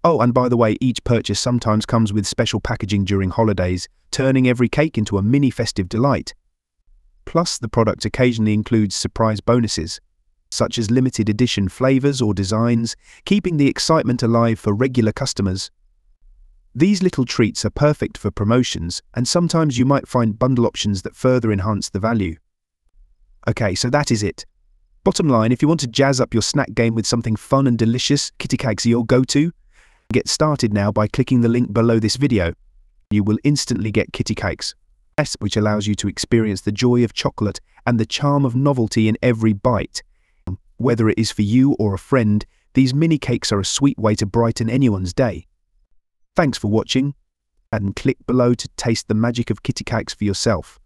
Oh, and by the way, each purchase sometimes comes with special packaging during holidays, turning every cake into a mini festive delight. Plus, the product occasionally includes surprise bonuses, such as limited edition flavors or designs, keeping the excitement alive for regular customers. These little treats are perfect for promotions, and sometimes you might find bundle options that further enhance the value. Okay, so that is it. Bottom line, if you want to jazz up your snack game with something fun and delicious, Kitty Cakes are your go-to. Get started now by clicking the link below this video. You will instantly get Kitty Cakes, which allows you to experience the joy of chocolate and the charm of novelty in every bite. Whether it is for you or a friend, these mini cakes are a sweet way to brighten anyone's day. Thanks for watching, and click below to taste the magic of Kitty Cakes for yourself.